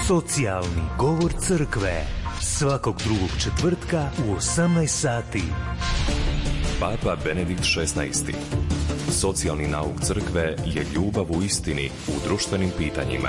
Socijalni govor crkve. Svakog drugog četvrtka u 18 sati. Papa Benedikt XVI. Socijalni nauk crkve je ljubav u istini u društvenim pitanjima.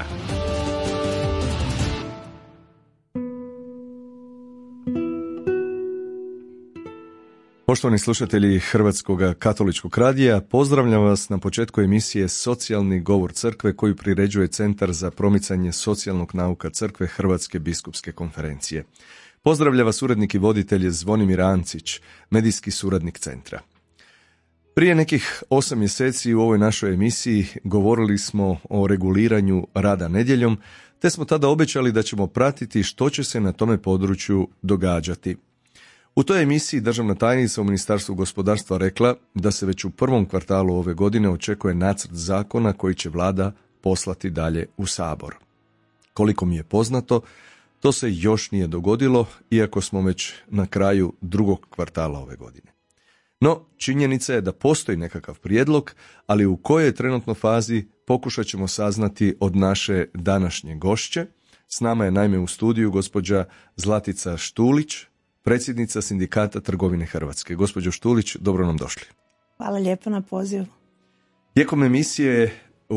Poštovani slušatelji Hrvatskog katoličkog radija, pozdravljam vas na početku emisije Socijalni govor crkve koju priređuje Centar za promicanje socijalnog nauka crkve Hrvatske biskupske konferencije. Pozdravlja vas urednik i voditelj Zvonimir Ancić, medijski suradnik centra. Prije nekih 8 mjeseci u ovoj našoj emisiji govorili smo o reguliranju rada nedjeljom, te smo tada obećali da ćemo pratiti što će se na tome području događati. U toj emisiji državna tajnica u Ministarstvu gospodarstva rekla da se već u prvom kvartalu ove godine očekuje nacrt zakona koji će vlada poslati dalje u Sabor. Koliko mi je poznato, to se još nije dogodilo, iako smo već na kraju drugog kvartala ove godine. No, činjenica je da postoji nekakav prijedlog, ali u kojoj je trenutno fazi pokušat ćemo saznati od naše današnje gošće. S nama je naime u studiju gospođa Zlatica Štulić, predsjednica Sindikata trgovine Hrvatske. Gospođo Štulić, dobro nam došli. Hvala lijepo na pozivu. Tijekom emisije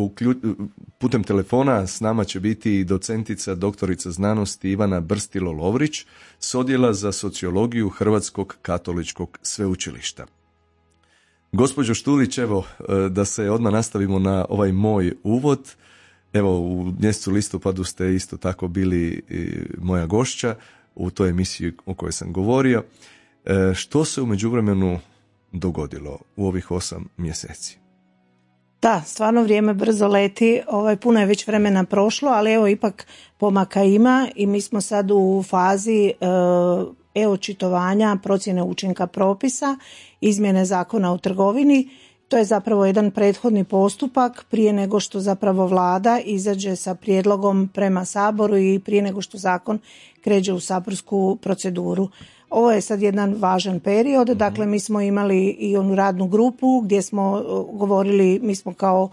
putem telefona s nama će biti docentica doktorica znanosti Ivana Brstilo-Lovrić s Odjela za sociologiju Hrvatskog katoličkog sveučilišta. Gospođo Štulić, evo da se odmah nastavimo na ovaj moj uvod. Evo, u mjesecu listopadu ste isto tako bili moja gošća u toj emisiji o kojoj sam govorio. Što se u međuvremenu dogodilo u ovih 8 mjeseci? Da, stvarno vrijeme brzo leti, puno je već vremena prošlo, ali evo ipak pomaka ima i mi smo sad u fazi e-očitovanja procjene učinka propisa, izmjene zakona o trgovini. To je zapravo jedan prethodni postupak prije nego što zapravo vlada izađe sa prijedlogom prema Saboru i prije nego što zakon kreće u saborsku proceduru. Ovo je sad jedan važan period, dakle mi smo imali i onu radnu grupu gdje smo govorili, mi smo kao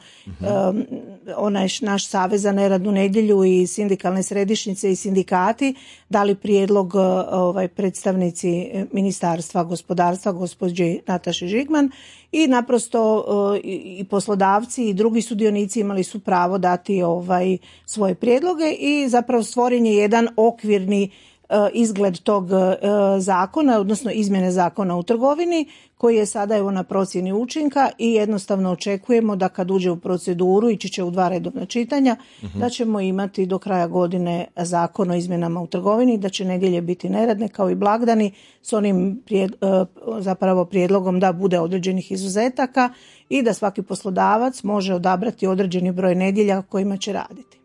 onaj naš savez za neradnu nedjelju i sindikalne središnjice i sindikati dali prijedlog predstavnici Ministarstva gospodarstva gospođi Nataši Žigman i naprosto i poslodavci i drugi sudionici imali su pravo dati svoje prijedloge i zapravo stvoren je jedan okvirni izgled tog zakona, odnosno izmjene zakona u trgovini koji je sada evo na procjeni učinka i jednostavno očekujemo da kad uđe u proceduru, ići će u 2 redovna čitanja, da ćemo imati do kraja godine zakon o izmjenama u trgovini, da će nedjelje biti neradne kao i blagdani s onim zapravo prijedlogom da bude određenih izuzetaka i da svaki poslodavac može odabrati određeni broj nedjelja kojima će raditi.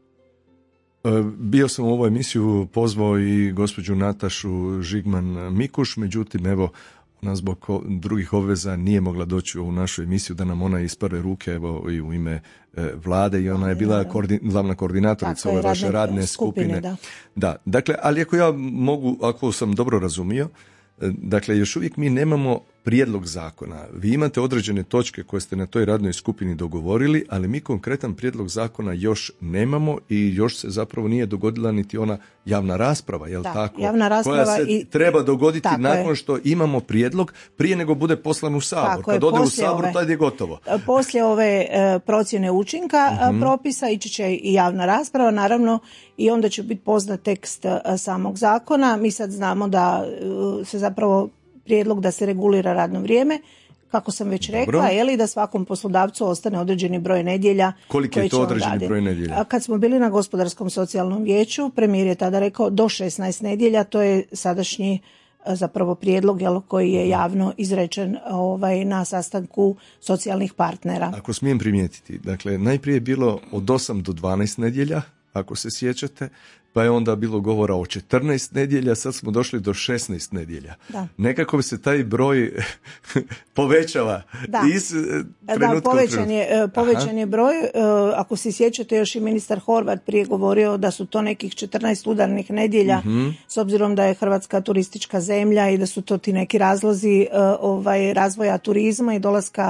Bio sam u ovoj emisiju pozvao i gospođu Natašu Žigman-Mikuš, međutim evo ona zbog drugih obveza nije mogla doći u našu emisiju da nam ona iz prve ruke evo i u ime vlade i ona je bila glavna koordinatorica ove vaše radne skupine. Da, dakle, ali ako ja mogu, ako sam dobro razumio, dakle još uvijek mi nemamo prijedlog zakona. Vi imate određene točke koje ste na toj radnoj skupini dogovorili, ali mi konkretan prijedlog zakona još nemamo i još se zapravo nije dogodila niti ona javna rasprava, jel tako? Javna rasprava koja se treba dogoditi nakon što imamo prijedlog prije nego bude poslan u Sabor. Kad ode u Sabor, tad je gotovo. Poslije ove procjene učinka propisa ići će i javna rasprava, naravno, i onda će biti poznat tekst samog zakona. Mi sad znamo da se zapravo prijedlog da se regulira radno vrijeme, kako sam već rekla, da svakom poslodavcu ostane određeni broj nedjelja. Koliki je to određeni broj nedjelja? Kad smo bili na Gospodarskom socijalnom vijeću, premijer je tada rekao do 16 nedjelja, to je sadašnji zapravo prijedlog koji je javno izrečen na sastanku socijalnih partnera. Ako smijem primijetiti, dakle najprije je bilo od 8 do 12 nedjelja, ako se sjećate, pa je onda bilo govora o 14 nedjelja, sad smo došli do 16 nedjelja. Da. Nekako se taj broj povećava iz trenutka povećan je broj. Ako se sjećate, još i ministar Horvat prije govorio da su to nekih 14 udarnih nedjelja, s obzirom da je Hrvatska turistička zemlja i da su to ti neki razlozi razvoja turizma i dolaska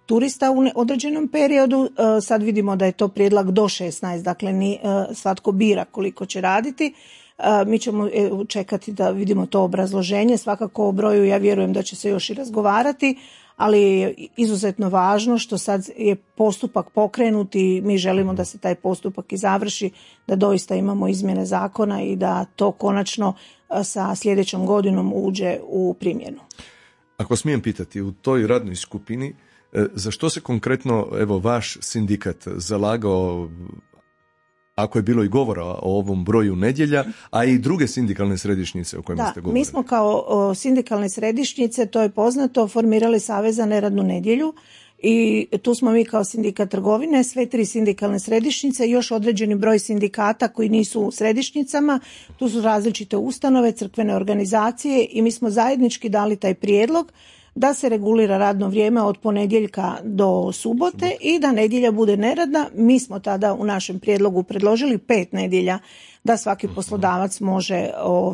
turista u određenom periodu. Sad vidimo da je to prijedlog do 16, dakle svatko bira koliko će raditi. Mi ćemo čekati da vidimo to obrazloženje. Svakako o broju ja vjerujem da će se još i razgovarati, ali je izuzetno važno što sad je postupak pokrenut i mi želimo da se taj postupak i završi, da doista imamo izmjene zakona i da to konačno sa sljedećom godinom uđe u primjenu. Ako smijem pitati, u toj radnoj skupini za što se konkretno vaš sindikat zalagao, ako je bilo i govora o ovom broju nedjelja, a i druge sindikalne središnjice o kojima ste govorili? Mi smo kao sindikalne središnjice, to je poznato, formirali Savez za neradnu nedjelju i tu smo mi kao sindikat trgovine, sve 3 sindikalne središnjice i još određeni broj sindikata koji nisu u središnjicama. Tu su različite ustanove, crkvene organizacije i mi smo zajednički dali taj prijedlog da se regulira radno vrijeme od ponedjeljka do subote i da nedjelja bude neradna. Mi smo tada u našem prijedlogu predložili 5 nedjelja da svaki poslodavac može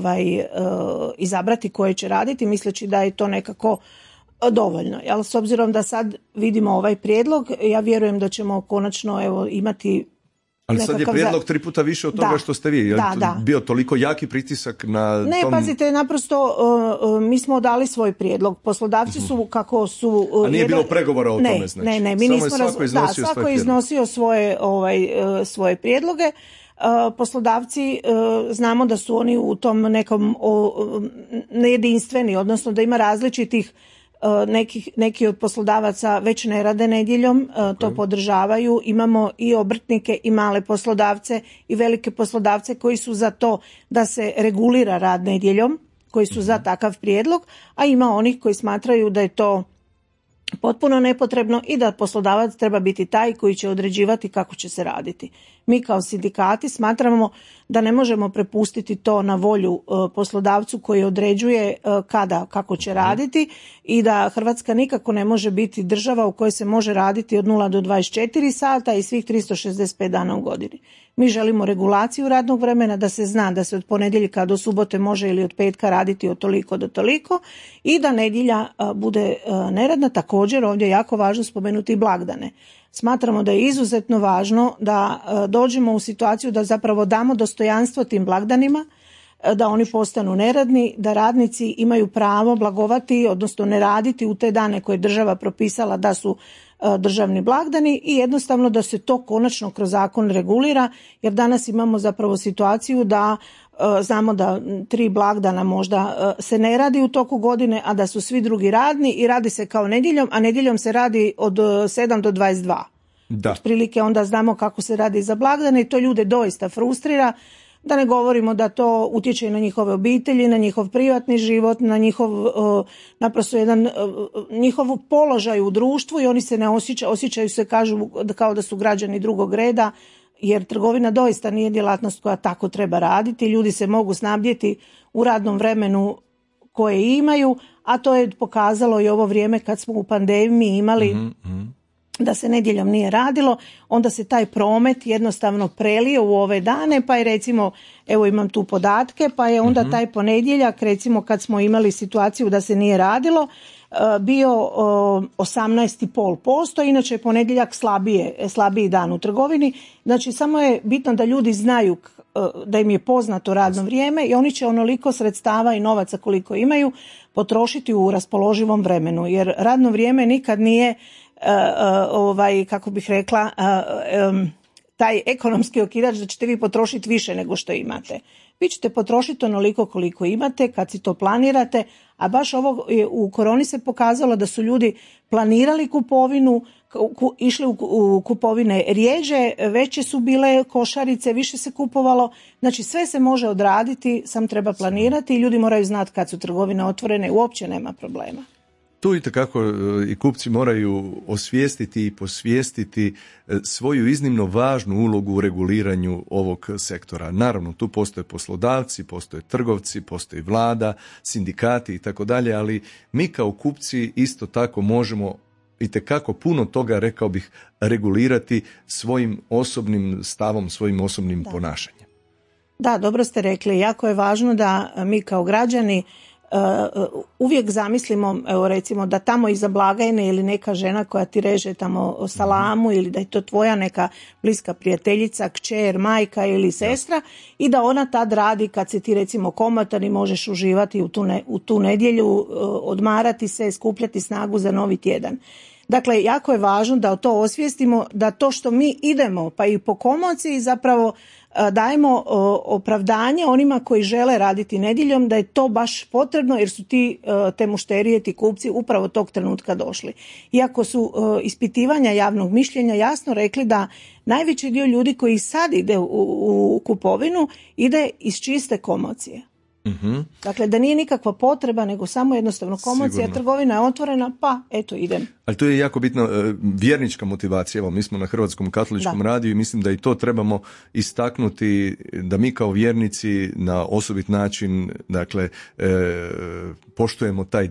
izabrati koje će raditi, misleći da je to nekako dovoljno. Ali s obzirom da sad vidimo ovaj prijedlog, ja vjerujem da ćemo konačno imati. Ali sad je prijedlog 3 puta više od toga što ste vi. Bio toliko jaki pritisak na Ne, tom... pazite, naprosto mi smo dali svoj prijedlog. Poslodavci su kako su... A nije bilo pregovora o tome, znači? Ne, mi samo nismo... Svako je iznosio svoje prijedloge. Poslodavci, znamo da su oni u tom nekom nejedinstveni, odnosno da ima različitih neki od poslodavaca već ne rade nedjeljom, to podržavaju. Imamo i obrtnike i male poslodavce i velike poslodavce koji su za to da se regulira rad nedjeljom, koji su za takav prijedlog, a ima onih koji smatraju da je to potpuno nepotrebno i da poslodavac treba biti taj koji će određivati kako će se raditi. Mi kao sindikati smatramo da ne možemo prepustiti to na volju poslodavcu koji određuje kako će raditi i da Hrvatska nikako ne može biti država u kojoj se može raditi od 0 do 24 sata i svih 365 dana u godini. Mi želimo regulaciju radnog vremena, da se zna da se od ponedjeljka do subote može ili od petka raditi od toliko do toliko i da nedjelja bude neradna. Također ovdje je jako važno spomenuti i blagdane. Smatramo da je izuzetno važno da dođemo u situaciju da zapravo damo dostojanstvo tim blagdanima, da oni postanu neradni, da radnici imaju pravo blagovati, odnosno ne raditi u te dane koje je država propisala da su državni blagdani i jednostavno da se to konačno kroz zakon regulira, jer danas imamo zapravo situaciju da znamo da 3 blagdana možda se ne radi u toku godine, a da su svi drugi radni i radi se kao nedjeljom, a nedjeljom se radi od 7 do 22. Da. Otprilike onda znamo kako se radi za blagdane i to ljude doista frustrira. Da ne govorimo da to utječe i na njihove obitelji, na njihov privatni život, na naprosto njihov položaj u društvu i oni se ne osjećaju se, kažu kao da su građani drugog reda, jer trgovina doista nije djelatnost koja tako treba raditi. Ljudi se mogu snabdjeti u radnom vremenu koje imaju, a to je pokazalo i ovo vrijeme kad smo u pandemiji imali da se nedjeljom nije radilo, onda se taj promet jednostavno prelio u ove dane, pa je recimo, evo imam tu podatke, pa je onda taj ponedjeljak, recimo kad smo imali situaciju da se nije radilo, bio 18,5%, inače je ponedjeljak slabiji dan u trgovini. Znači samo je bitno da ljudi znaju da im je poznato radno vrijeme i oni će onoliko sredstava i novaca koliko imaju potrošiti u raspoloživom vremenu, jer radno vrijeme nikad nije kako bih rekla, taj ekonomski okidač da ćete vi potrošiti više nego što imate. Vi ćete potrošiti onoliko koliko imate kad si to planirate, a baš ovo u koroni se pokazalo da su ljudi planirali kupovinu, išli u kupovine rjeđe, veće su bile košarice, više se kupovalo, znači sve se može odraditi, sam treba planirati i ljudi moraju znati kad su trgovine otvorene, uopće nema problema. Tu itekako i kupci moraju osvijestiti i posvijestiti svoju iznimno važnu ulogu u reguliranju ovog sektora. Naravno, tu postoje poslodavci, postoje trgovci, postoji vlada, sindikati i tako dalje, ali mi kao kupci isto tako možemo itekako puno toga, rekao bih, regulirati svojim osobnim stavom, svojim osobnim ponašanjem. Da, dobro ste rekli. Jako je važno da mi kao građani uvijek zamislimo, evo recimo, da tamo iza blagajne ili neka žena koja ti reže tamo salamu ili da je to tvoja neka bliska prijateljica, kćer, majka ili sestra i da ona tad radi kad se ti recimo komotan i možeš uživati u tu nedjelju, odmarati se, skupljati snagu za novi tjedan. Dakle, jako je važno da to osvijestimo, da to što mi idemo, pa i po komociji zapravo dajemo opravdanje onima koji žele raditi nedjeljom, da je to baš potrebno jer su te mušterije, ti kupci upravo tog trenutka došli. Iako su ispitivanja javnog mišljenja jasno rekli da najveći dio ljudi koji sad ide u kupovinu ide iz čiste komocije. Mm-hmm. Dakle, da nije nikakva potreba, nego samo jednostavno komocija, sigurno. Trgovina je otvorena, pa eto idem. Ali to je jako bitno, vjernička motivacija. Evo, mi smo na Hrvatskom katoličkom radiju i mislim da i to trebamo istaknuti, da mi kao vjernici na osobit način, dakle, poštujemo taj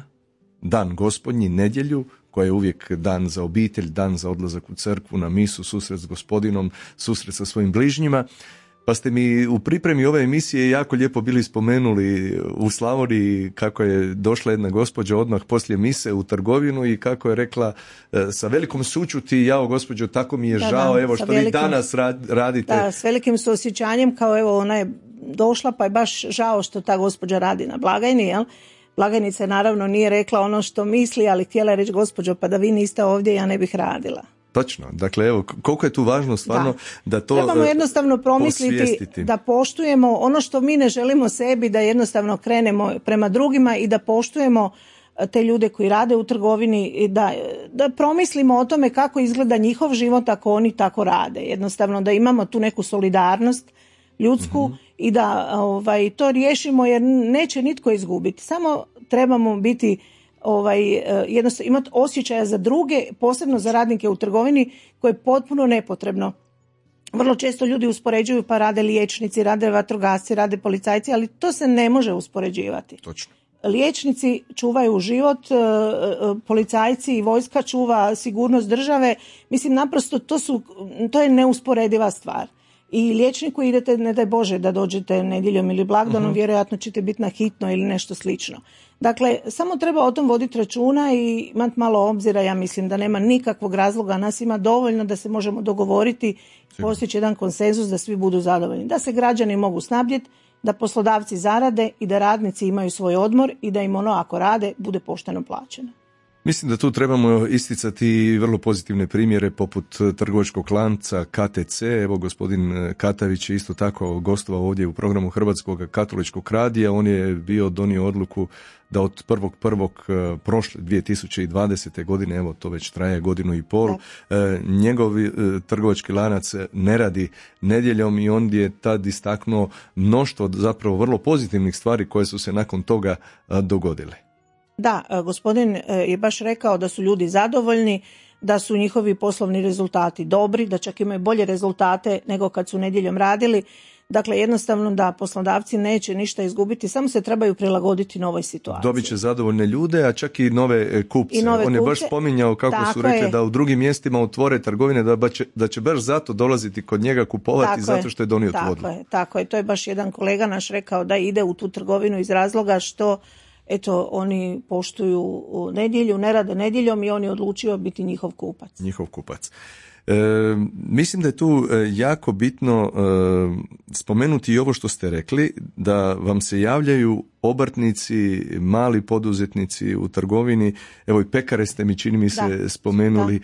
dan Gospodnji, nedjelju, koja je uvijek dan za obitelj, dan za odlazak u crkvu, na misu, susret s Gospodinom, susret sa svojim bližnjima. Pa ste mi u pripremi ove emisije jako lijepo bili spomenuli u Slavoniji kako je došla jedna gospođa odmah poslije mise u trgovinu i kako je rekla sa velikom sućuti, jao gospođo, tako mi je žao, evo što vi danas radite. Da, s velikim suosjećanjem, kao evo ona je došla pa je baš žao što ta gospođa radi na blagajni, jel? Blagajnica naravno nije rekla ono što misli, ali htjela je reći, gospođo, pa da vi niste ovdje, ja ne bih radila. Točno, dakle evo koliko je tu važno stvarno da to trebamo jednostavno promisliti posvijestiti. Da poštujemo ono što mi ne želimo sebi, da jednostavno krenemo prema drugima i da poštujemo te ljude koji rade u trgovini i da promislimo o tome kako izgleda njihov život ako oni tako rade. Jednostavno da imamo tu neku solidarnost ljudsku i da to riješimo jer neće nitko izgubiti. Samo trebamo biti jednostavno imati osjećaja za druge, posebno za radnike u trgovini, koje je potpuno nepotrebno. Vrlo često ljudi uspoređuju pa rade liječnici, rade vatrogasci, rade policajci, ali to se ne može uspoređivati. Točno. Liječnici čuvaju život, policajci i vojska čuva sigurnost države. Mislim, naprosto to je neusporediva stvar. I liječniku idete, ne daj Bože, da dođete nedjeljom ili blagdanom, vjerojatno ćete biti na hitno ili nešto slično. Dakle, samo treba o tom voditi računa i imati malo obzira. Ja mislim da nema nikakvog razloga, nas ima dovoljno da se možemo dogovoriti, postići jedan konsenzus da svi budu zadovoljni. Da se građani mogu snabdjeti, da poslodavci zarade i da radnici imaju svoj odmor i da im ono ako rade bude pošteno plaćeno. Mislim da tu trebamo isticati vrlo pozitivne primjere poput trgovačkog lanca KTC. Evo, gospodin Katavić je isto tako gostovao ovdje u programu Hrvatskog katoličkog radija. On je donio odluku da od 1.1. prošle 2020. godine, evo to već traje godinu i pol, njegov trgovački lanac ne radi nedjeljom i on je tad istaknuo mnoštvo zapravo vrlo pozitivnih stvari koje su se nakon toga dogodile. Da, gospodin je baš rekao da su ljudi zadovoljni, da su njihovi poslovni rezultati dobri, da čak imaju bolje rezultate nego kad su nedjeljom radili. Dakle, jednostavno da poslodavci neće ništa izgubiti, samo se trebaju prilagoditi novoj situaciji. Dobit će zadovoljne ljude, a čak i nove kupce. On je baš spominjao kako tako su rekli da u drugim mjestima otvore trgovine, da će baš zato dolaziti kod njega kupovati tako zato što je donio tu odluku. Tako je, to je baš jedan kolega naš rekao da ide u tu trgovinu iz razloga što eto, oni poštuju nedjelju, ne rade nedjeljom i on je odlučio biti njihov kupac. Njihov kupac. Mislim da je tu jako bitno spomenuti i ovo što ste rekli, da vam se javljaju obrtnici, mali poduzetnici u trgovini, evo i pekare ste mi čini mi se spomenuli.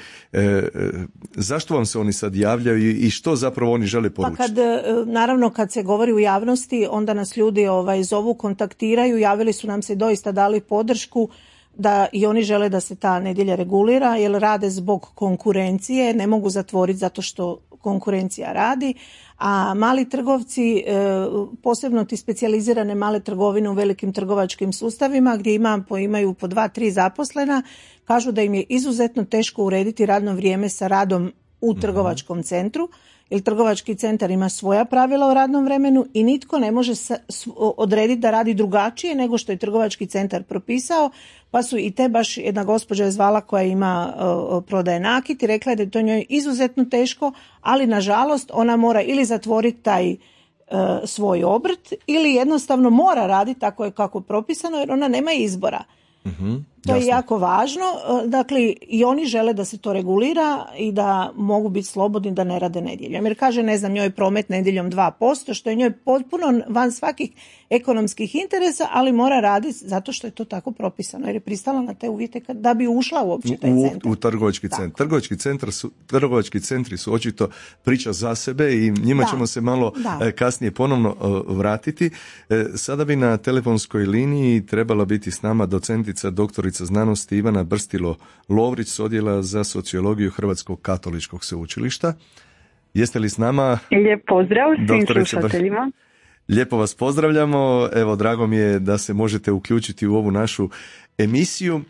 Zašto vam se oni sad javljaju i što zapravo oni žele poručiti? Pa naravno kad se govori u javnosti, onda nas ljudi zovu, kontaktiraju, javili su nam se doista dali podršku da i oni žele da se ta nedjelja regulira, jer rade zbog konkurencije, ne mogu zatvoriti zato što konkurencija radi, a mali trgovci, posebno ti specijalizirane male trgovine u velikim trgovačkim sustavima gdje imaju po 2-3 zaposlena, kažu da im je izuzetno teško urediti radno vrijeme sa radom u trgovačkom centru, jer trgovački centar ima svoja pravila o radnom vremenu i nitko ne može odrediti da radi drugačije nego što je trgovački centar propisao, pa su i te baš jedna gospođa je zvala koja ima prodaje nakit i rekla je da je to njoj izuzetno teško, ali nažalost ona mora ili zatvoriti taj svoj obrt ili jednostavno mora raditi tako je kako propisano jer ona nema izbora. To je jako važno, dakle i oni žele da se to regulira i da mogu biti slobodni da ne rade nedjeljom. Jer kaže, ne znam, njoj je promet nedjeljom 2%, što je njoj potpuno van svakih ekonomskih interesa, ali mora raditi zato što je to tako propisano, jer je pristala na te uvjete da bi ušla uopće taj centar. U trgovački centar. Trgovački centri su očito priča za sebe i njima ćemo se malo kasnije ponovno vratiti. Sada bi na telefonskoj liniji trebala biti s nama docentica doktorica znanosti Ivana Brstilo-Lovrić s odjela za sociologiju Hrvatskog katoličkog sveučilišta. Jeste li s nama? Lijep pozdrav svim slušateljima. Lijepo vas pozdravljamo. Evo, drago mi je da se možete uključiti u ovu našu emisiju.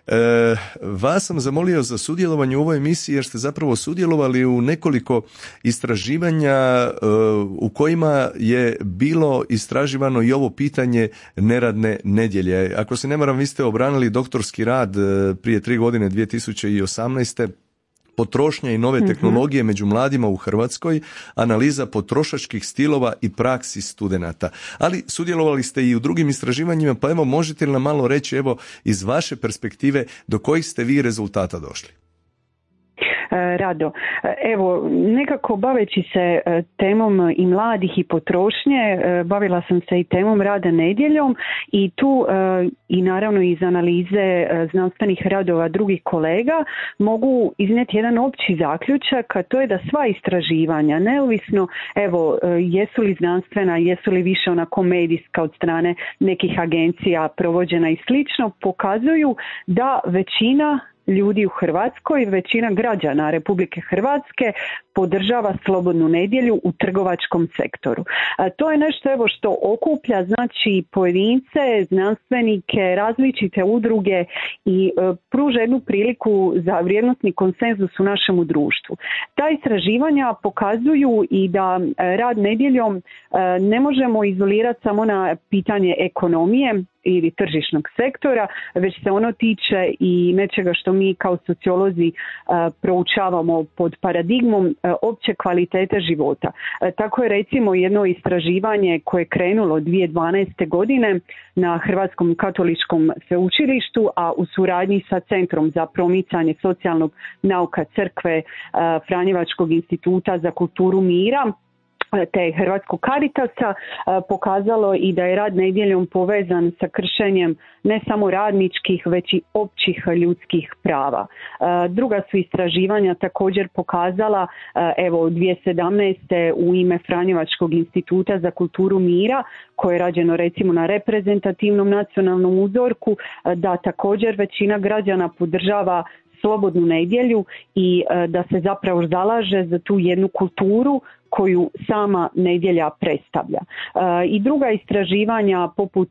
Vas sam zamolio za sudjelovanje u ovoj emisiji jer ste zapravo sudjelovali u nekoliko istraživanja u kojima je bilo istraživano i ovo pitanje neradne nedjelje. Ako se ne varam, vi ste obranili doktorski rad prije 3 godine, 2018. Potrošnja i nove tehnologije među mladima u Hrvatskoj, analiza potrošačkih stilova i praksi studenata. Ali sudjelovali ste i u drugim istraživanjima, pa evo možete li nam malo reći evo iz vaše perspektive do kojih ste vi rezultata došli? Rado. Evo, nekako baveći se temom i mladih i potrošnje, bavila sam se i temom rada nedjeljom i tu i naravno iz analize znanstvenih radova drugih kolega mogu iznijeti jedan opći zaključak, a to je da sva istraživanja, neovisno evo jesu li znanstvena, jesu li više onako medijska od strane nekih agencija provođena i slično, pokazuju da većina ljudi u Hrvatskoj, većina građana Republike Hrvatske podržava slobodnu nedjelju u trgovačkom sektoru. To je nešto evo što okuplja znači pojedince, znanstvenike, različite udruge i pruža jednu priliku za vrijednosni konsenzus u našemu društvu. Ta istraživanja pokazuju i da rad nedjeljom ne možemo izolirati samo na pitanje ekonomije ili tržišnog sektora, već se ono tiče i nečega što mi kao sociolozi proučavamo pod paradigmom opće kvalitete života. Tako je recimo jedno istraživanje koje je krenulo 2012. godine na Hrvatskom katoličkom sveučilištu, a u suradnji sa Centrom za promicanje socijalnog nauka Crkve Franjevačkog instituta za kulturu mira te Hrvatskog Caritasa pokazalo i da je rad nedjeljom povezan sa kršenjem ne samo radničkih, već i općih ljudskih prava. Druga su istraživanja također pokazala, evo 2017. u ime Franjevačkog instituta za kulturu mira, koje je rađeno recimo na reprezentativnom nacionalnom uzorku, da također većina građana podržava slobodnu nedjelju i da se zapravo zalaže za tu jednu kulturu koju sama nedjelja predstavlja. I druga istraživanja poput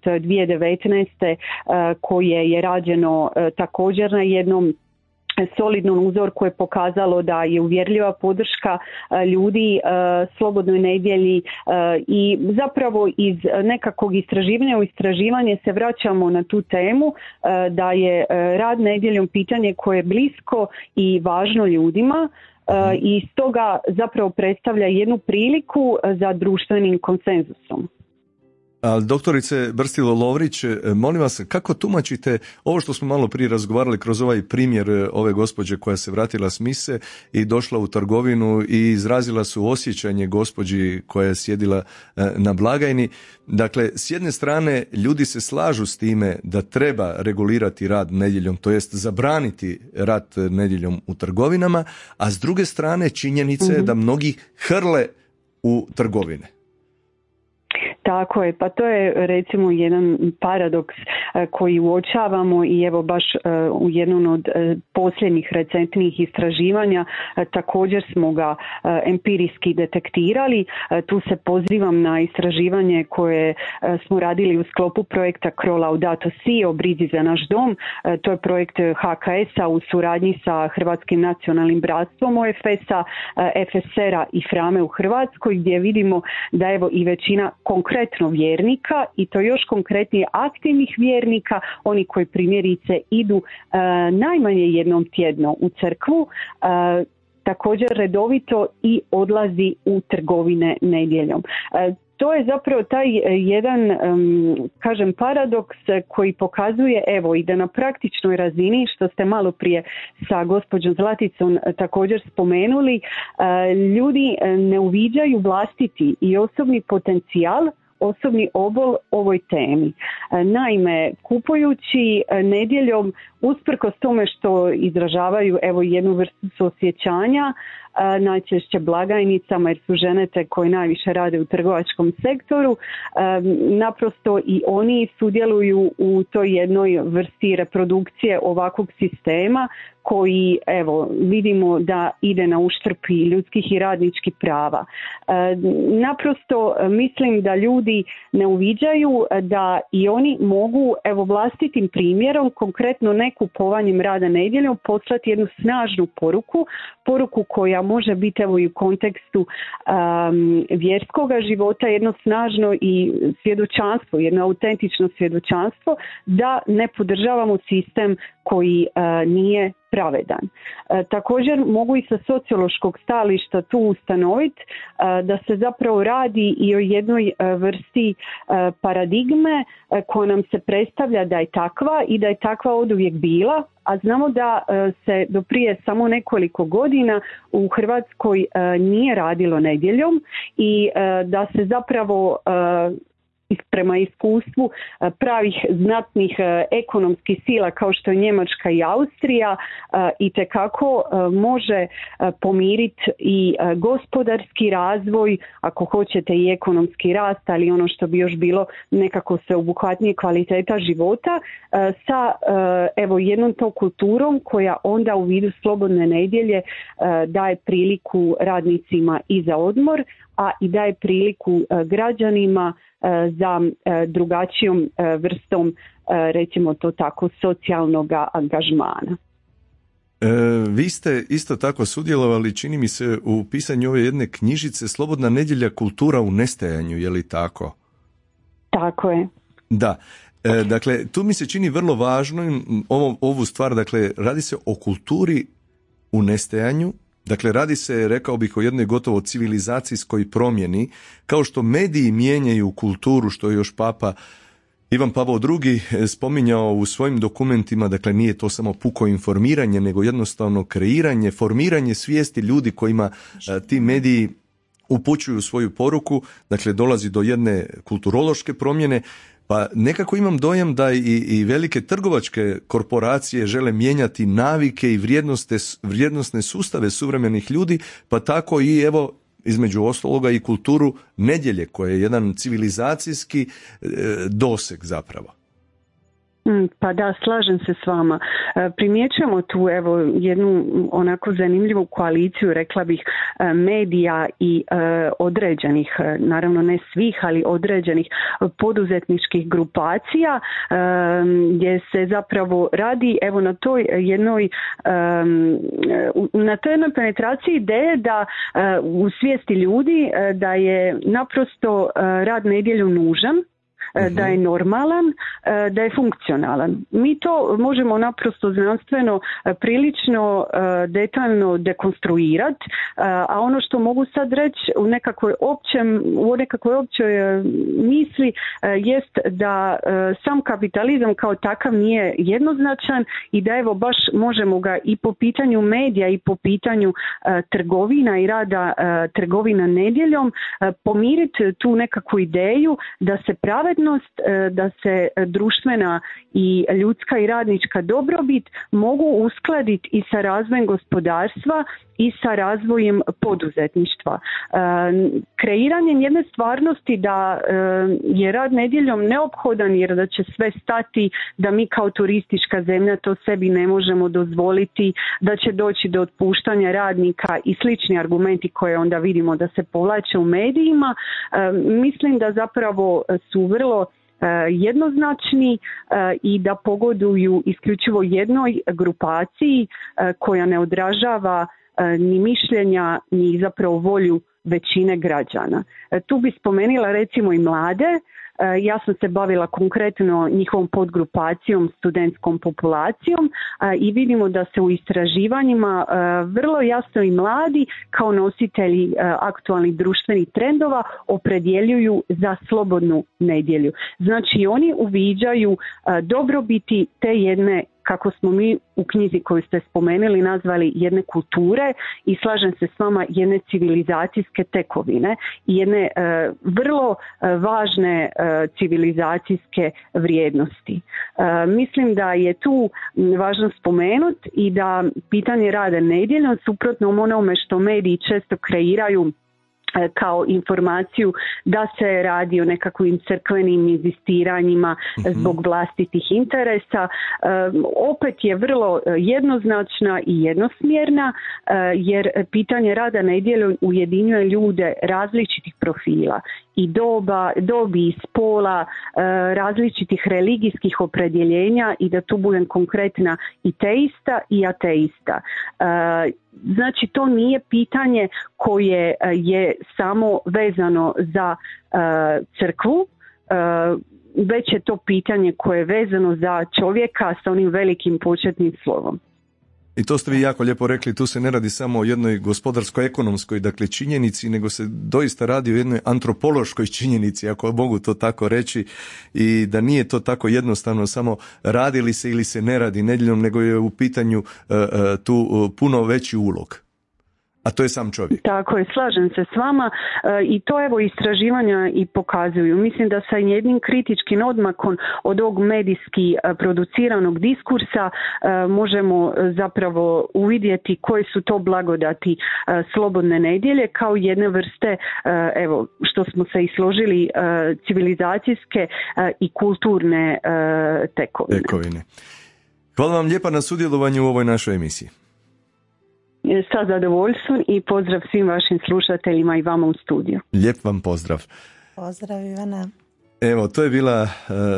2019. koje je rađeno također na jednom solidnom uzorku je pokazalo da je uvjerljiva podrška ljudi slobodnoj nedjelji i zapravo iz nekakvog istraživanja u istraživanje se vraćamo na tu temu da je rad nedjeljom pitanje koje je blisko i važno ljudima i stoga zapravo predstavlja jednu priliku za društvenim konsenzusom. Doktorice Brstilo-Lovrić, molim vas, kako tumačite ovo što smo malo prije razgovarali kroz ovaj primjer ove gospođe koja se vratila s mise i došla u trgovinu i izrazila su osjećanje gospođi koja je sjedila na blagajni. Dakle, s jedne strane ljudi se slažu s time da treba regulirati rad nedjeljom, to jest zabraniti rad nedjeljom u trgovinama, a s druge strane činjenica je da mnogi hrle u trgovine. Tako je, pa to je recimo jedan paradoks koji uočavamo i evo baš u jednom od posljednjih recentnih istraživanja također smo ga empirijski detektirali. Tu se pozivam na istraživanje koje smo radili u sklopu projekta Cro Laudato Si o brizi za naš dom. To je projekt HKS-a u suradnji sa Hrvatskim nacionalnim bratstvom OFS-a, FSR-a i Frame u Hrvatskoj, gdje vidimo da evo i većina konkretno vjernika i to još konkretnije aktivnih vjernika, oni koji primjerice idu najmanje jednom tjedno u crkvu, također redovito i odlazi u trgovine nedjeljom. to je zapravo taj jedan, kažem, paradoks koji pokazuje, evo, i da na praktičnoj razini, što ste malo prije sa gospođom Zlaticom također spomenuli, ljudi ne uviđaju vlastiti i osobni potencijal, osobni obol ovoj temi. Naime, kupujući nedjeljom, usprkos tome što izražavaju evo jednu vrstu suosjećanja, najčešće blagajnicama jer su žene te koje najviše rade u trgovačkom sektoru, naprosto i oni sudjeluju u toj jednoj vrsti reprodukcije ovakvog sistema koji, evo, vidimo da ide na uštrb i ljudskih i radničkih prava. Naprosto mislim da ljudi ne uviđaju da i oni mogu, evo, vlastitim primjerom, konkretno ne kupovanjem rada nedjeljom, poslati jednu snažnu poruku koja može biti, evo, i u kontekstu vjerskoga života, jedno snažno i svjedočanstvo, jedno autentično svjedočanstvo da ne podržavamo sistem koji nije pravedan. Također mogu i sa sociološkog stajališta tu ustanoviti da se zapravo radi i o jednoj vrsti paradigme koja nam se predstavlja da je takva i da je takva oduvijek bila, a znamo da se do prije samo nekoliko godina u Hrvatskoj nije radilo nedjeljom i da se zapravo prema iskustvu pravih znatnih ekonomskih sila kao što je Njemačka i Austrija itekako može pomiriti i gospodarski razvoj, ako hoćete i ekonomski rast, ali ono što bi još bilo nekako sveobuhvatnije kvaliteta života sa evo jednom to kulturom koja onda u vidu slobodne nedjelje daje priliku radnicima i za odmor, a i daje priliku građanima za drugačijom vrstom, recimo to tako, socijalnog angažmana. Vi ste isto tako sudjelovali, čini mi se, u pisanju ove jedne knjižice Slobodna nedjelja, kultura u nestajanju, je li tako? Tako je. Da. Dakle, tu mi se čini vrlo važno ovu stvar, dakle, radi se o kulturi u nestajanju. Dakle, radi se, rekao bih, o jednoj gotovo civilizacijskoj promjeni, kao što mediji mijenjaju kulturu, što je još Papa Ivan Pavao II spominjao u svojim dokumentima. Dakle, nije to samo puko informiranje, nego jednostavno kreiranje, formiranje svijesti ljudi kojima ti mediji upućuju svoju poruku. Dakle, dolazi do jedne kulturološke promjene. Pa nekako imam dojam da i velike trgovačke korporacije žele mijenjati navike i vrijednosne sustave suvremenih ljudi, pa tako i, evo, između ostaloga i kulturu nedjelje, koja je jedan civilizacijski doseg zapravo. Pa da, slažem se s vama. Primjećujemo tu, evo, jednu onako zanimljivu koaliciju, rekla bih, medija i određenih, naravno ne svih, ali određenih poduzetničkih grupacija, gdje se zapravo radi, evo, na toj jednoj penetraciji ideje da u svijesti ljudi da je naprosto rad nedjeljom nužan, da je normalan, da je funkcionalan. Mi to možemo naprosto znanstveno prilično detaljno dekonstruirati, a ono što mogu sad reći u nekakvoj općoj misli jest da sam kapitalizam kao takav nije jednoznačan i da, evo, baš možemo ga i po pitanju medija i po pitanju trgovina i rada trgovina nedjeljom pomiriti tu nekakvu ideju da se pravednost, da se društvena i ljudska i radnička dobrobit mogu uskladiti i sa razvojem gospodarstva i sa razvojem poduzetništva. Kreiranjem jedne stvarnosti da je rad nedjeljom neophodan jer da će sve stati, da mi kao turistička zemlja to sebi ne možemo dozvoliti, da će doći do otpuštanja radnika i slični argumenti koje onda vidimo da se povlače u medijima, mislim da zapravo su vrlo jednoznačni i da pogoduju isključivo jednoj grupaciji koja ne odražava ni mišljenja ni zapravo volju većine građana. Tu bi spomenula recimo i mlade Ja sam se bavila konkretno njihovom podgrupacijom, studentskom populacijom i vidimo da se u istraživanjima vrlo jasno i mladi kao nositelji aktualnih društvenih trendova opredjeljuju za slobodnu nedjelju. Znači oni uviđaju dobrobiti te jedne, kako smo mi u knjizi koju ste spomenuli nazvali, jedne kulture i slažem se s vama, jedne civilizacijske tekovine i jedne vrlo važne civilizacijske vrijednosti. Mislim da je tu važno spomenuti i da pitanje rada nedjeljom, suprotno onome što mediji često kreiraju kao informaciju da se radi o nekakvim crkvenim inzistiranjima zbog vlastitih interesa, opet je vrlo jednoznačna i jednosmjerna, jer pitanje rada nedjeljom ujedinjuje ljude različitih profila i dobi i spola, različitih religijskih opredjeljenja i da tu budem konkretna i teista i ateista. Znači to nije pitanje koje je samo vezano za crkvu, već je to pitanje koje je vezano za čovjeka sa onim velikim početnim slovom. I to ste vi jako lijepo rekli, tu se ne radi samo o jednoj gospodarsko-ekonomskoj, dakle, činjenici, nego se doista radi o jednoj antropološkoj činjenici, ako mogu to tako reći, i da nije to tako jednostavno samo radi li se ili se ne radi nedjeljom, nego je u pitanju tu puno veći ulog. A to je sam čovjek. Tako je, slažem se s vama i to evo istraživanja i pokazuju. Mislim da sa jednim kritičkim odmakom od ovog medijski produciranog diskursa možemo zapravo uvidjeti koje su to blagodati slobodne nedjelje kao jedne vrste, evo što smo se i složili, civilizacijske i kulturne tekovine. Hvala vam lijepa na sudjelovanju u ovoj našoj emisiji. Sa zadovoljstvom i pozdrav svim vašim slušateljima i vama u studiju. Lijep vam pozdrav. Pozdrav Ivana. Evo, to je bila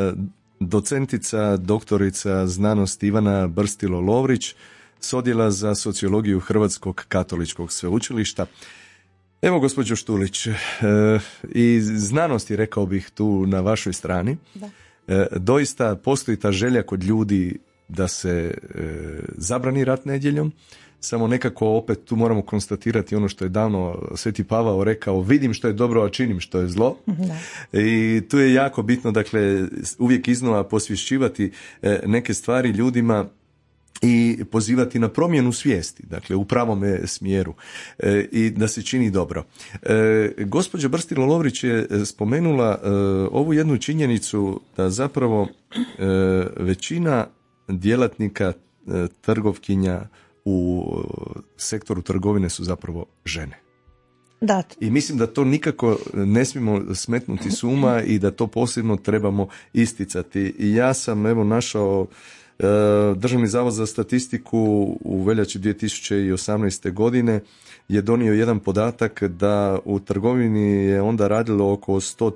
docentica, doktorica znanosti Ivana Brstilo-Lovrić s Odjela za sociologiju Hrvatskog katoličkog sveučilišta. Evo, gospođo Štulić, i znanosti, rekao bih, tu na vašoj strani. Da. Doista postoji ta želja kod ljudi da se zabrani rad nedjeljom. Samo nekako opet tu moramo konstatirati ono što je davno Sveti Pavao rekao, vidim što je dobro, a činim što je zlo. Da. I tu je jako bitno, dakle, uvijek iznova posvješćivati neke stvari ljudima i pozivati na promjenu svijesti, dakle u pravome smjeru i da se čini dobro. Gospođa Brstilo-Lovrić je spomenula ovu jednu činjenicu da zapravo većina djelatnika, trgovkinja u sektoru trgovine su zapravo žene. Da. I mislim da to nikako ne smijemo smetnuti s uma i da to posebno trebamo isticati. I ja sam evo našao Državni zavod za statistiku u veljači 2018. godine je donio jedan podatak da u trgovini je onda radilo oko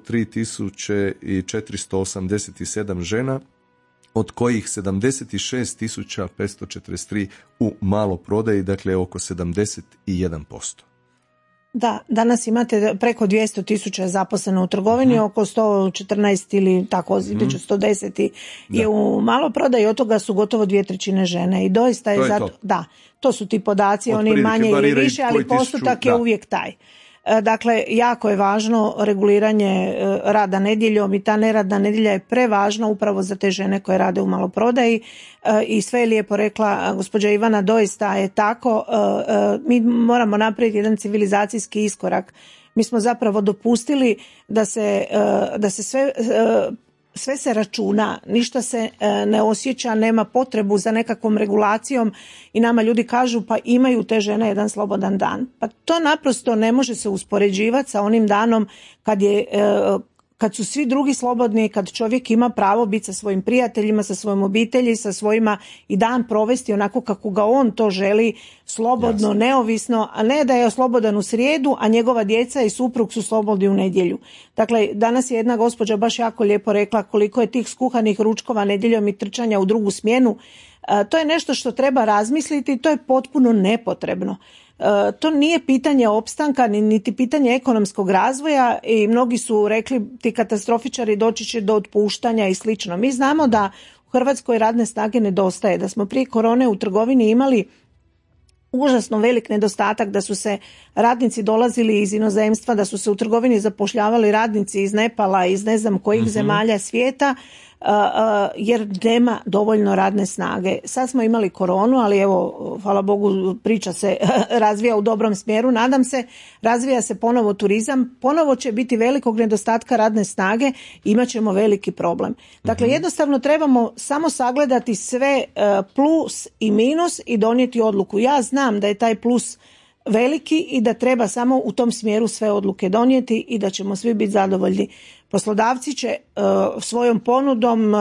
103.487 žena, od kojih 76.543 u maloprodaji, dakle oko 71%. Da, danas imate preko 200.000 zaposleno u trgovini, oko 114 ili tako, 110 je u maloprodaji, od toga su gotovo 2/3 žene i doista je zato, da, to su ti podaci, oni manje ili više, ali postotak je uvijek taj. Dakle, jako je važno reguliranje rada nedjeljom i ta neradna nedjelja je prevažna upravo za te žene koje rade u maloprodaji i sve je lijepo rekla gospođa Ivana, doista je tako. Mi moramo napraviti jedan civilizacijski iskorak. Mi smo zapravo dopustili da se sve se računa, ništa se ne osjeća, nema potrebu za nekakvom regulacijom i nama ljudi kažu pa imaju te žene jedan slobodan dan. Pa to naprosto ne može se uspoređivati sa onim danom kad su svi drugi slobodni, kad čovjek ima pravo biti sa svojim prijateljima, sa svojom obitelji, sa svojima i dan provesti onako kako ga on to želi, slobodno, jasno, neovisno, a ne da je slobodan u srijedu, a njegova djeca i suprug su slobodni u nedjelju. Dakle, danas je jedna gospođa baš jako lijepo rekla koliko je tih skuhanih ručkova nedjeljom i trčanja u drugu smjenu. To je nešto što treba razmisliti, to je potpuno nepotrebno. to nije pitanje opstanka niti pitanje ekonomskog razvoja i mnogi su rekli ti katastrofičari doći će do otpuštanja i slično. Mi znamo da u Hrvatskoj radne snage nedostaje, da smo prije korone u trgovini imali užasno velik nedostatak, da su se radnici dolazili iz inozemstva, da su se u trgovini zapošljavali radnici iz Nepala, iz ne znam kojih zemalja svijeta, jer nema dovoljno radne snage. Sad smo imali koronu, ali evo, hvala Bogu, priča se razvija u dobrom smjeru, nadam se, razvija se ponovo turizam, ponovo će biti velikog nedostatka radne snage, imat ćemo veliki problem. Dakle, jednostavno trebamo samo sagledati sve plus i minus i donijeti odluku. Ja znam da je taj plus veliki i da treba samo u tom smjeru sve odluke donijeti i da ćemo svi biti zadovoljni. Poslodavci će svojom ponudom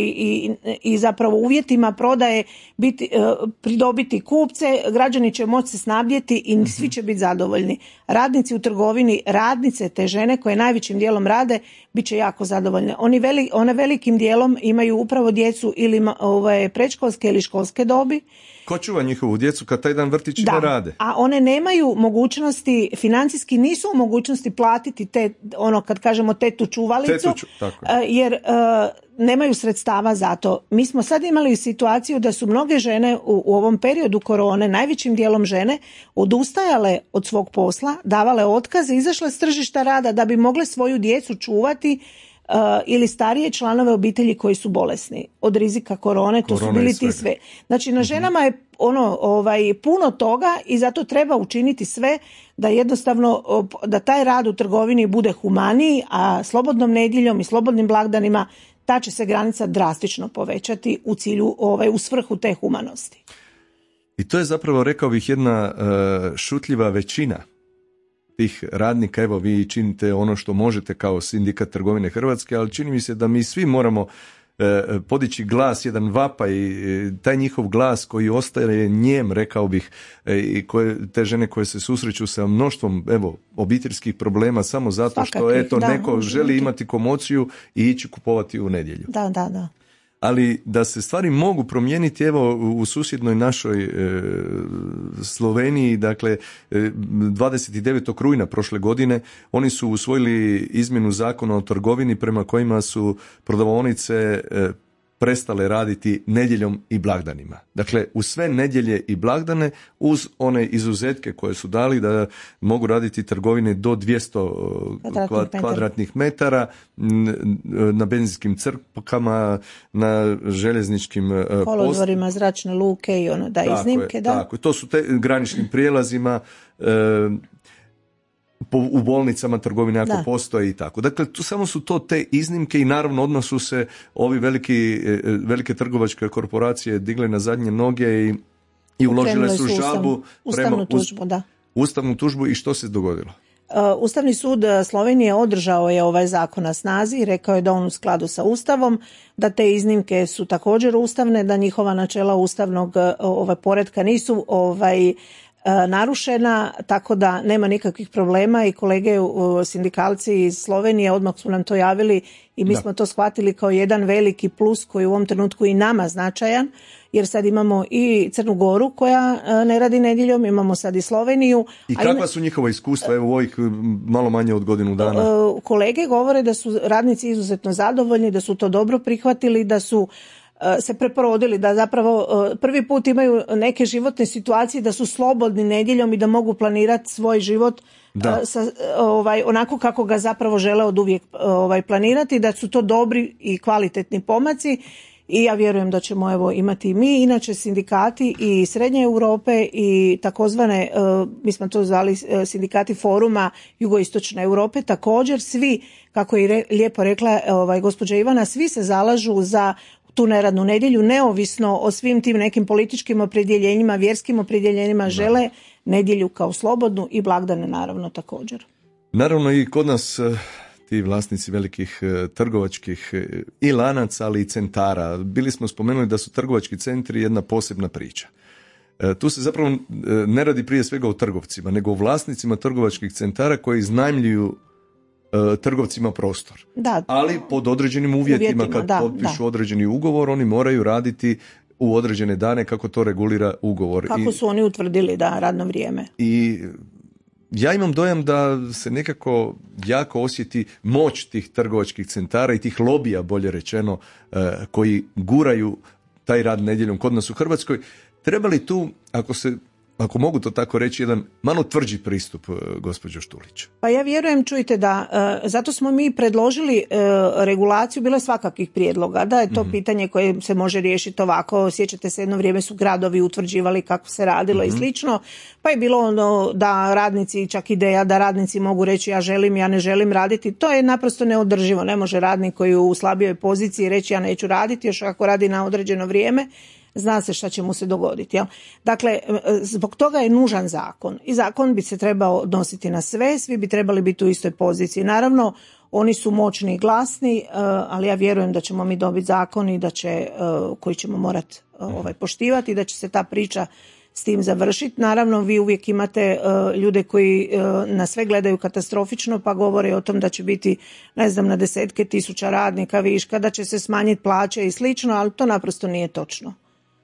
i zapravo uvjetima prodaje pridobiti kupce, građani će moći se snabdjeti i svi će biti zadovoljni. Radnici u trgovini, radnice, te žene koje najvećim dijelom rade, bit će jako zadovoljne. One velikim dijelom imaju upravo djecu ili predškolske ili školske dobi. Ko čuva njihovu djecu kad taj dan vrtići ne rade? A one nemaju mogućnosti, financijski nisu u mogućnosti platiti kad kažemo tetu čuvalicu, jer nemaju sredstava za to. Mi smo sad imali situaciju da su mnoge žene u ovom periodu korone, najvećim dijelom žene, odustajale od svog posla, davale otkaze, izašle s tržišta rada da bi mogle svoju djecu čuvati ili starije članove obitelji koji su bolesni od rizika korone, to su bili ti sve. Znači na ženama je puno toga i zato treba učiniti sve da jednostavno da taj rad u trgovini bude humaniji, a slobodnom nedjeljom i slobodnim blagdanima ta će se granica drastično povećati u cilju, u svrhu te humanosti. I to je zapravo, rekao bih, jedna šutljiva većina tih radnika. Evo, vi činite ono što možete kao Sindikat trgovine Hrvatske, ali čini mi se da mi svi moramo podići glas, jedan vapaj, taj njihov glas koji ostaje njem, rekao bih, i te žene koje se susreću sa mnoštvom obiteljskih problema samo zato što neko želi imati komociju i ići kupovati u nedjelju. Da. Ali da se stvari mogu promijeniti, evo u susjednoj našoj Sloveniji, dakle 29. rujna prošle godine oni su usvojili izmjenu zakona o trgovini prema kojima su prodavaonice prestale raditi nedjeljom i blagdanima. Dakle, u sve nedjelje i blagdane uz one izuzetke koje su dali da mogu raditi trgovine do 200 kvadratnih metara na benzinskim crpkama, na željezničkim kolodvorima, zračne luke i iznimke. Tako, to su te graničnim prijelazima, u bolnicama trgovine ako postoje i tako. Dakle, samo su to te iznimke i naravno odmah su se ovi velike trgovačke korporacije digle na zadnje noge i uložile su žalbu prema ustavnu tužbu. I što se dogodilo? Ustavni sud Slovenije održao je ovaj zakon na snazi i rekao je da on u skladu sa Ustavom, da te iznimke su također ustavne, da njihova načela ustavnog poretka nisu narušena, tako da nema nikakvih problema i kolege sindikalci iz Slovenije odmah su nam to javili i mi smo to shvatili kao jedan veliki plus koji u ovom trenutku i nama značajan, jer sad imamo i Crnu Goru koja ne radi nedjeljom, imamo sad i Sloveniju. I kakva su njihova iskustva u ovih malo manje od godinu dana? Kolege govore da su radnici izuzetno zadovoljni, da su to dobro prihvatili, da su se preporodili, da zapravo prvi put imaju neke životne situacije, da su slobodni nedjeljom i da mogu planirati svoj život onako kako ga zapravo žele od uvijek planirati, da su to dobri i kvalitetni pomaci i ja vjerujem da ćemo imati i mi, inače sindikati i Srednje Europe i takozvane, mi smo to zvali sindikati foruma Jugoistočne Europe, također svi, kako je lijepo rekla gospođa Ivana, svi se zalažu za tu neradnu nedjelju, neovisno o svim tim nekim političkim opredjeljenjima, vjerskim opredjeljenjima, žele nedjelju kao slobodnu i blagdane naravno također. Naravno i kod nas ti vlasnici velikih trgovačkih i lanaca, ali i centara. Bili smo spomenuli da su trgovački centri jedna posebna priča. Tu se zapravo ne radi prije svega o trgovcima, nego o vlasnicima trgovačkih centara koji iznajmljuju trgovcima prostor. Ali pod određenim uvjetima kad potpišu određeni ugovor, oni moraju raditi u određene dane kako to regulira ugovor. Kako su oni utvrdili da radno vrijeme. I ja imam dojam da se nekako jako osjeti moć tih trgovačkih centara i tih lobija, bolje rečeno, koji guraju taj rad nedjeljom kod nas u Hrvatskoj. Treba li tu, ako mogu to tako reći, jedan malo tvrđi pristup, gospođo Štulić? Pa ja vjerujem, čujte da, zato smo mi predložili regulaciju, bilo je svakakvih prijedloga, da je to pitanje koje se može riješiti ovako. Sjećate se, jedno vrijeme su gradovi utvrđivali kako se radilo i slično, pa je bilo ono da radnici, čak ideja da radnici mogu reći ja želim, ja ne želim raditi. To je naprosto neodrživo. Ne može radnik koji je u slabijoj poziciji reći ja neću raditi, još ako radi na određeno vrijeme, zna se šta će mu se dogoditi. Jel? Dakle, zbog toga je nužan zakon i zakon bi se trebao odnositi na sve, svi bi trebali biti u istoj poziciji. Naravno, oni su moćni i glasni, ali ja vjerujem da ćemo mi dobiti zakon i da će, koji ćemo morati poštivati i da će se ta priča s tim završiti. Naravno, vi uvijek imate ljude koji na sve gledaju katastrofično pa govore o tom da će biti, ne znam, na desetke tisuća radnika viška, da će se smanjiti plaće i slično, ali to naprosto nije točno.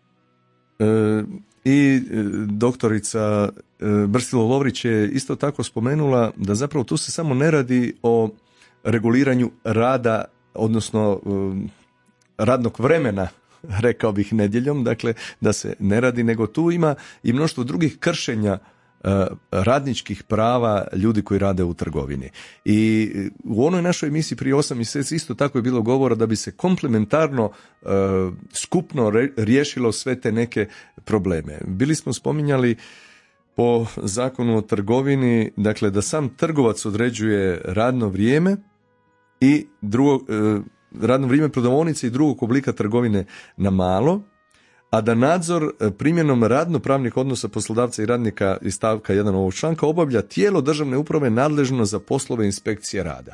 I doktorica Brstilo-Lovrić je isto tako spomenula da zapravo tu se samo ne radi o reguliranju rada, odnosno radnog vremena, rekao bih nedjeljom, dakle da se ne radi, nego tu ima i mnoštvo drugih kršenja radničkih prava ljudi koji rade u trgovini. I u onoj našoj emisiji prije 8 mjeseci isto tako je bilo govora da bi se komplementarno skupno riješilo sve te neke probleme. Bili smo spominjali po zakonu o trgovini, dakle da sam trgovac određuje radno vrijeme i radno vrijeme prodavaonice i drugog oblika trgovine na malo, a da nadzor primjenom radno-pravnih odnosa poslodavca i radnika iz stavka 1 ovog članka obavlja tijelo državne uprave nadležno za poslove inspekcije rada.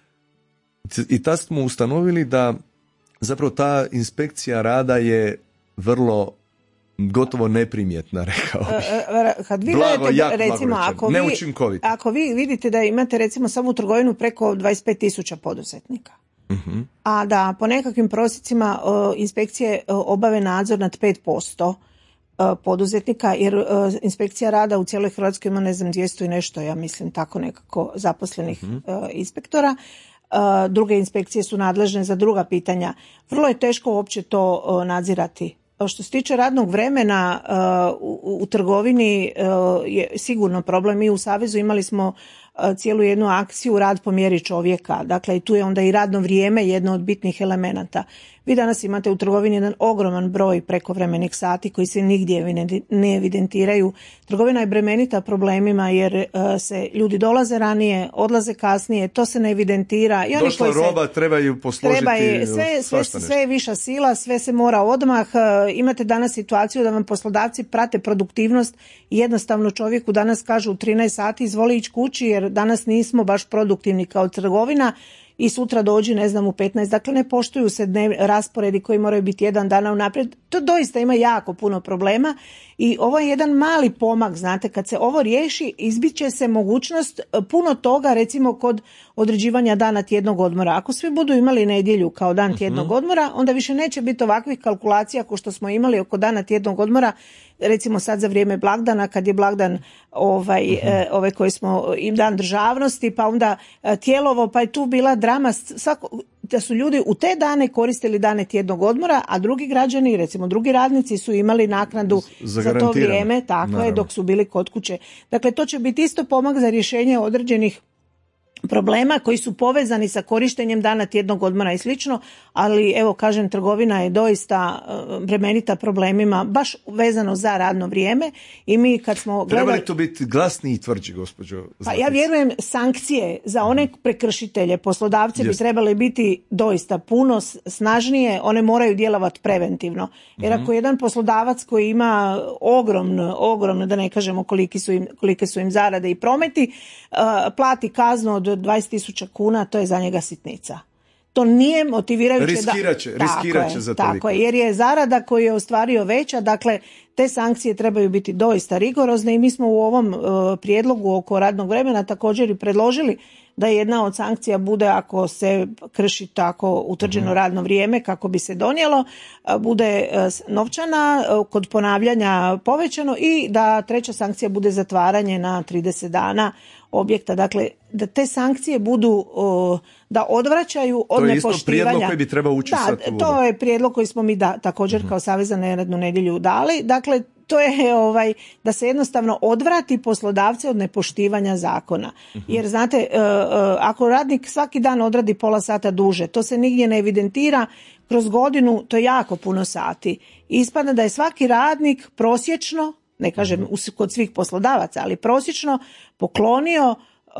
I tad smo ustanovili da zapravo ta inspekcija rada je vrlo gotovo neprimjetna, rekao bih. Kad vi gledate, recimo, ako vi vidite da imate recimo samo u trgovinu preko 25.000 poduzetnika, a da po nekakvim prosjecima inspekcije obave nadzor nad 5% poduzetnika, jer inspekcija rada u cijeloj Hrvatskoj ima, ne znam, 200 i nešto, ja mislim, tako nekako zaposlenih inspektora. Druge inspekcije su nadležne za druga pitanja. Vrlo je teško uopće to nadzirati. Što se tiče radnog vremena u trgovini je sigurno problem. Mi u Savezu imali smo cijelu jednu akciju rad po mjeri čovjeka. Dakle, i tu je onda i radno vrijeme jedno od bitnih elemenata. Vi danas imate u trgovini jedan ogroman broj prekovremenih sati koji se nigdje ne evidentiraju. Trgovina je bremenita problemima jer se ljudi dolaze ranije, odlaze kasnije, to se ne evidentira. I oni došla roba, trebaju posložiti. Sve je viša sila, sve se mora odmah. Imate danas situaciju da vam poslodavci prate produktivnost i jednostavno čovjeku danas kažu u 13 sati izvoli ići kući jer danas nismo baš produktivni kao trgovina i sutra dođi, ne znam, u 15. Dakle, ne poštuju se rasporedi koji moraju biti jedan dana unaprijed. To doista ima jako puno problema i ovo je jedan mali pomak, znate, kad se ovo riješi, izbiće se mogućnost puno toga, recimo kod određivanja dana tjednog odmora. Ako svi budu imali nedjelju kao dan tjednog odmora, onda više neće biti ovakvih kalkulacija kao što smo imali oko dana tjednog odmora, recimo sad za vrijeme blagdana, kad je blagdan koji smo im dan državnosti, pa onda Tijelovo, pa je tu bila drama da su ljudi u te dane koristili dane tjednog odmora, a drugi građani, recimo drugi radnici su imali naknadu za to vrijeme, tako je, dok su bili kod kuće. Dakle, to će biti isto pomak za rješenje određenih problema koji su povezani sa korištenjem dana tjednog odmora i slično, ali evo kažem, trgovina je doista bremenita problemima baš vezano za radno vrijeme i mi kad smo gledali... Treba li to biti glasniji i tvrđi, gospođo? Pa ja vjerujem sankcije za one prekršitelje, poslodavci bi trebali biti doista puno snažnije, one moraju djelovati preventivno. Jer ako jedan poslodavac koji ima ogromno, da ne kažemo kolike su im zarade i prometi, plati kaznu od 20.000 kuna, to je za njega sitnica. To nije motivirajuće. Riskirat će za toliko. Tako je, jer je zarada koju je ostvario veća, dakle te sankcije trebaju biti doista rigorozne i mi smo u ovom prijedlogu oko radnog vremena također i predložili da jedna od sankcija bude ako se krši tako utvrđeno radno vrijeme kako bi se donijelo, bude novčana, kod ponavljanja povećano i da treća sankcija bude zatvaranje na 30 dana objekta. Dakle, da te sankcije budu, da odvraćaju od nepoštivanja. To je isto prijedlog koji bi trebao ući sad u ovo. To je prijedlog koji smo mi također kao Savez za neradnu nedjelju dali. Dakle, to je da se jednostavno odvrati poslodavce od nepoštivanja zakona. Jer znate, ako radnik svaki dan odradi pola sata duže, to se nigdje ne evidentira, kroz godinu to je jako puno sati. Ispada da je svaki radnik prosječno, ne kažem kod svih poslodavaca, ali prosječno poklonio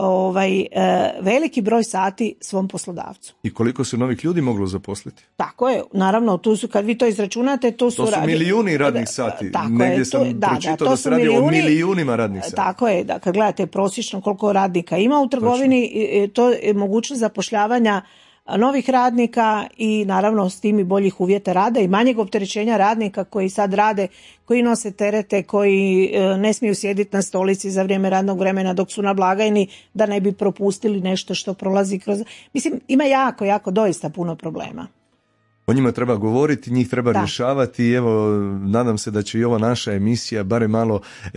veliki broj sati svom poslodavcu. I koliko se novih ljudi moglo zaposliti? Tako je, naravno, tu su, kad vi to izračunate, to su milijuni radnih sati. Negdje sam pročitao da se radi o milijunima radnih sati. Tako je, da kad gledate prosječno koliko radnika ima u trgovini, to je mogućnost zapošljavanja novih radnika i naravno s tim i boljih uvjeta rada i manjeg opterećenja radnika koji sad rade, koji nose terete, koji ne smiju sjediti na stolici za vrijeme radnog vremena dok su na blagajni da ne bi propustili nešto što prolazi kroz... Mislim, ima jako doista puno problema. O njima treba govoriti, njih treba rješavati i evo, nadam se da će i ova naša emisija barem malo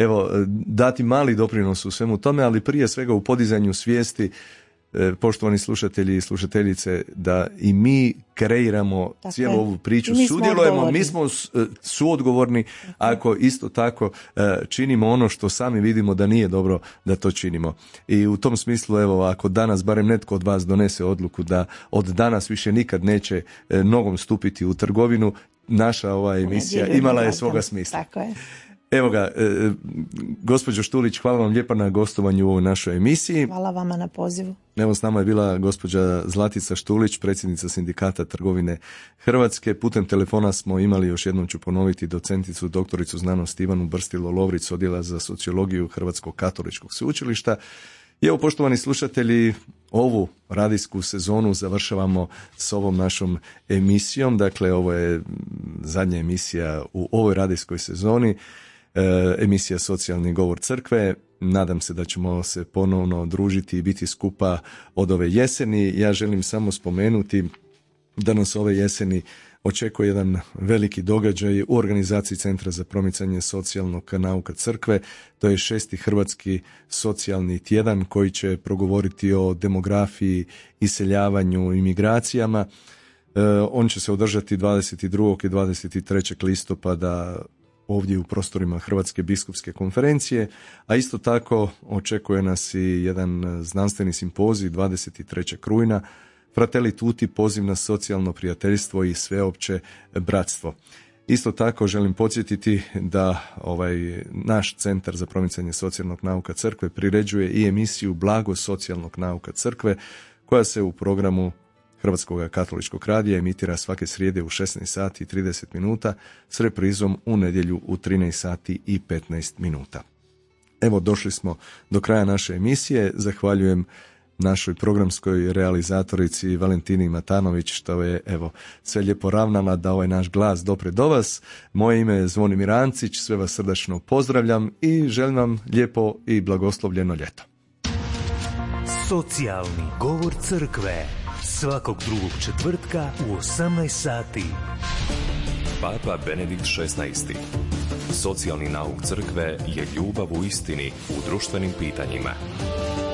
dati mali doprinos u svemu tome, ali prije svega u podizanju svijesti, poštovani slušatelji i slušateljice, da i mi kreiramo cijelu ovu priču, sudjelujemo, mi smo suodgovorni ako isto tako činimo ono što sami vidimo da nije dobro da to činimo. I u tom smislu, evo, ako danas barem netko od vas donese odluku da od danas više nikad neće nogom stupiti u trgovinu, naša ova emisija imala je svoga smisla. Tako je. Evo ga, gospođo Štulić, hvala vam lijepa na gostovanju u ovoj našoj emisiji. Hvala vama na pozivu. Evo, s nama je bila gospođa Zlatica Štulić, predsjednica Sindikata trgovine Hrvatske. Putem telefona smo imali, još jednom ću ponoviti, docenticu, doktoricu znanosti Ivanu Brstilo-Lovrić, odjela za sociologiju Hrvatskog katoličkog sveučilišta. I evo, poštovani slušatelji, ovu radijsku sezonu završavamo s ovom našom emisijom. Dakle, ovo je zadnja emisija u ovoj radijskoj sezoni. Emisija Socijalni govor crkve. Nadam se da ćemo se ponovno družiti i biti skupa od ove jeseni. Ja želim samo spomenuti da nas ove jeseni očekuje jedan veliki događaj u organizaciji Centra za promicanje socijalnog nauka crkve. To je 6. Hrvatski socijalni tjedan koji će progovoriti o demografiji, iseljavanju, imigracijama. On će se održati 22. i 23. listopada ovdje u prostorima Hrvatske biskupske konferencije, a isto tako očekuje nas i jedan znanstveni simpozij 23. rujna, Fratelli Tutti, poziv na socijalno prijateljstvo i sveopće bratstvo. Isto tako želim podsjetiti da naš Centar za promicanje socijalnog nauka crkve priređuje i emisiju Blago socijalnog nauka crkve, koja se u programu Hrvatskog katoličkog radija emitira svake srijede u 16 sati i 30 minuta s reprizom u nedjelju u 13 sati i 15 minuta. Evo, došli smo do kraja naše emisije. Zahvaljujem našoj programskoj realizatorici Valentini Matanović što je sve lijepo ravnala da ovaj naš glas dopre do vas. Moje ime je Zvonimir Ancić, sve vas srdačno pozdravljam i želim vam lijepo i blagoslovljeno ljeto. Socijalni govor crkve svakog drugog četvrtka u 18 sati. Papa Benedikt XVI. Socijalni nauk crkve je ljubav u istini u društvenim pitanjima.